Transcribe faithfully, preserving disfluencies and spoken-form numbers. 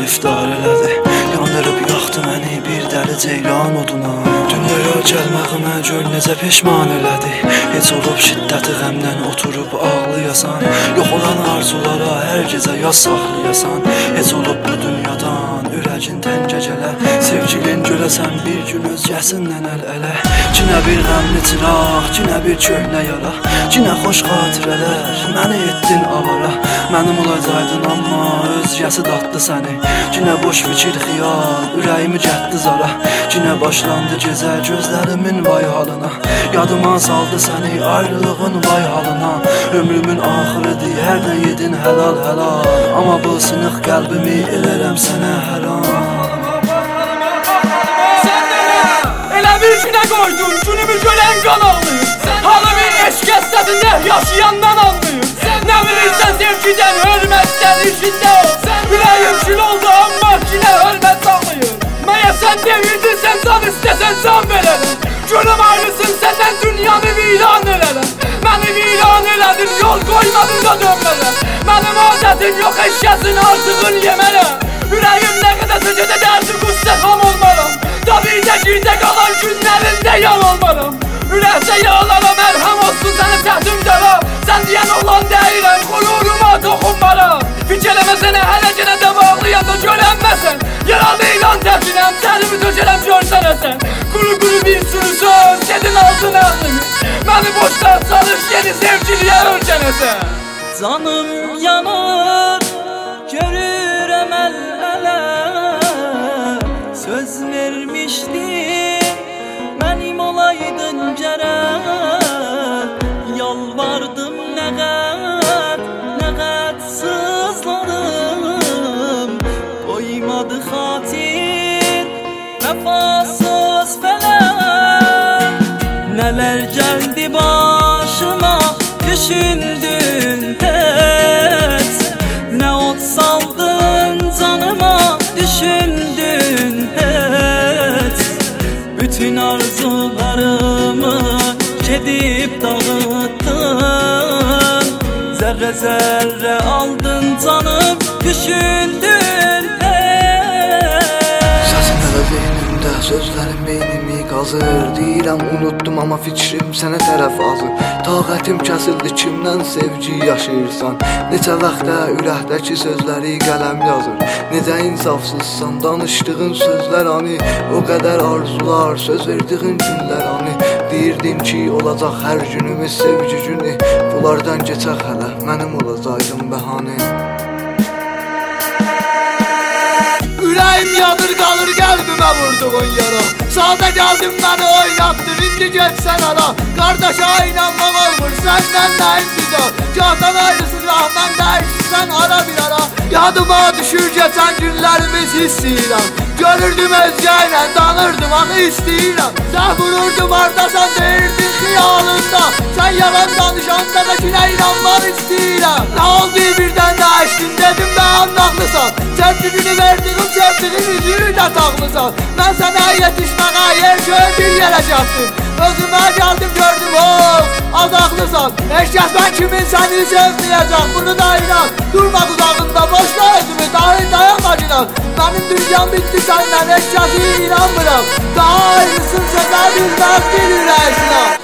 giriftar elədi. Yandırıb yaxdı məni bir dəli ceylan oduna. Dünyaya gəlməyimə gör necə peşman elədi. Heç olub şiddəti qəmdən oturub ağlayasan. Yox olan arzulara hər gecə yaz saxlayasan. Heç olub bu dünyadan ürəyin tən gecələ. Sevgilin görəsən bir gün özgəsindən əl-ələ. Cinə bir qəmli çıraq, cinə bir köhnə yara, cinə xoş xatirələr, məni etdin avara. Mənim olacaqdın amma özgəsi datdı səni. Cinə boş fikir xiyal, ürəyimi gətdi zara. Cinə başlandı gecə gözlərimin vay halına. Yadıma saldı səni ayrılığın vay halına. Ömrümün axırıdır, hərdən yedin helal helal. Amma bu sınıq qəlbimi elərəm sənə həram. Bir günə qoydum, günümü görən qan ağlayır. Halı bir eşq əsədində yaşayandan anlayır. Nə bilirsən sevgidən, hörmətdən işində ol. Ürəyim kül oldu amma kinə hörmət sağlayır. Məyə sən devirdin, sən can istəsən can verərəm. Gönlüm ayrısın səndən dünyanı viran elərəm. Məni viran elədin, yol qoymadın da dönmərəm. Mənim adətim yox eşkəsin artığın yemərəm. Ürəyim nə qədər səcədə dərdi qüssə xam olmaram. Tabidə girdə qalan günlərində yan olmaram. Ürəkcə yağlara mərhəm olsun səni təhtim dəra. Sən deyən olan deyirəm, quluruma toxunmaram. Fikir eləməsənə hələ genə də bağlayanda görənməsən. Yaralı ilan təkinəm, sənimi dökərəm görsənəsən. Quru quru bir sürü söz, gedin altın əqlimi. Məni boşlar çalış, yeni sevgiliyə ölkənəsən. Canım yanır, görürəm əl-ələ. Söz vermişdim, mənim olaydın gərək. Yalvardım nə qət, nə qət sızladım. Qoymadı xatir, vəfasız fələk. Nələr gəldi başıma, düşündün tez. Nə od saldın canıma, düşündün tez. Bütün arzularımı gedib dağıttın. Zərrə zərrə aldın canım, düşündün tez. Səsin hələ beynimdə, sözlərim beynimi qazır. Deyirəm unutdum amma fikrim sənə tərəf azır. Taqətim kəsildi kimdən sevgi yaşayırsan. Neçə vaxtda ürəkdəki sözləri qələm yazır. Necə insafsızsan, danışdığın sözlər hani. O qədər arzular, söz verdiğin günlər hani. Deyirdim ki olacaq hər günümüz sevgi günü. Bunlardan keçək hələ, mənim olacaqdım bəhanə. Ürəyim yanır qalır qəlbimə vurduğun yara. Sağda gəldim məni oynattın, indi getsən ara. Qardaşa inanmam olmur, səndən də intizar. Gahdan ayrısın rahman dəyişsən ara bir ara. Yadıma düşür geçən günlərimiz hissiyirəm. Görürdüm özgə ilə, danırdım axı istəyirəm. Sən vururdum ardasan, deyirdin xiyalında. Sən yalan danışanda da kinə inanmaq istəyirəm. Nə oldu birdən dəyişdin, dedim mən haqlısan. Sevgilini verdiğim sevdiğin üzüyü də tağlısan. Mən sənə yetişməyə yer göy bir yerə çatdım. Özümə gəldim gördüm o az haqlısan. Heç kəs mən kimin səni sevməyəcəm, bunu da inan. Durma uzağında boşla özümü, dahi dayanma inan. Mənim dünyam bitti səndən, heç kəsi inanmıram. Daha ayrısın sözə bilməz bir ürək sinan.